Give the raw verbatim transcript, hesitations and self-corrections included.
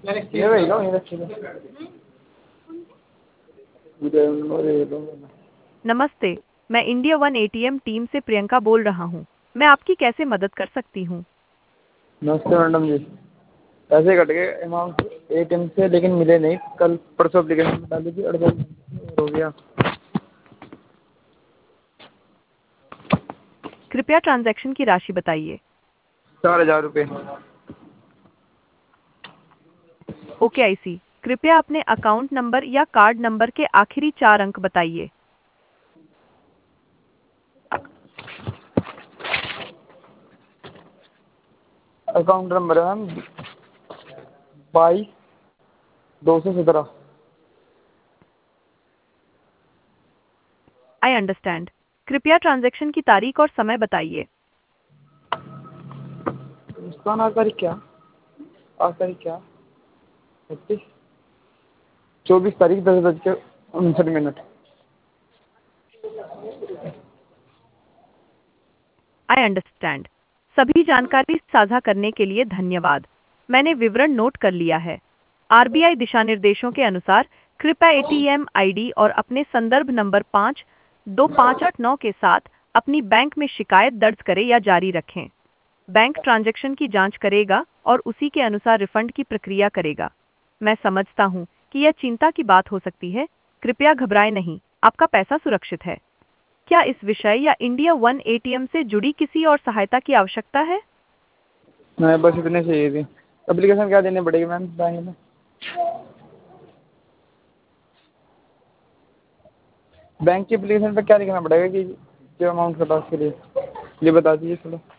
ये रहेगा ये रखेगा। नमस्ते, मैं इंडिया वन एटीएम टीम से प्रियंका बोल रहा हूँ। मैं आपकी कैसे मदद कर सकती हूँ? नमस्ते मैडम जी। पैसे कट गए अमाउंट एटीएम से लेकिन मिले नहीं। कल परसों एप्लीकेशन में डाली थी, अड़तालीस हो गया। कृपया ट्रांजैक्शन की राशि बताइए। चार हजार रुपये। Okay I see. कृपया अपने अकाउंट नंबर या कार्ड नंबर के आखिरी चार अंक बताइए। अकाउंट नंबर है मैम बाईस दो सौ सत्रह। I understand. कृपया ट्रांजैक्शन की तारीख और समय बताइए। मुस्कान आज तारीख क्या आज तारीख क्या पच्चीस चौबीस तारीख दस बज के उनसठ मिनट। I understand. सभी जानकारी साझा करने के लिए धन्यवाद। मैंने विवरण नोट कर लिया है। आरबीआई दिशा निर्देशों के अनुसार कृपया एटीएम आईडी और अपने संदर्भ नंबर पाँच दो पाँच आठ नौ के साथ अपनी बैंक में शिकायत दर्ज करें या जारी रखें। बैंक ट्रांजैक्शन की जांच करेगा और उसी के अनुसार रिफंड की प्रक्रिया करेगा। मैं समझता हूँ कि यह चिंता की बात हो सकती है। कृपया घबराएं नहीं, आपका पैसा सुरक्षित है। क्या इस विषय या इंडिया वन एटीएम से जुड़ी किसी और सहायता की आवश्यकता है? मैं बस इतने चाहिए थी। एप्लीकेशन क्या देनी पड़ेगी मैम बैंक में? बैंक की एप्लीकेशन पे क्या लिखना पड़ेगा कि जो अमाउंट कटा उसके लिए ये बता दीजिए थोड़ा।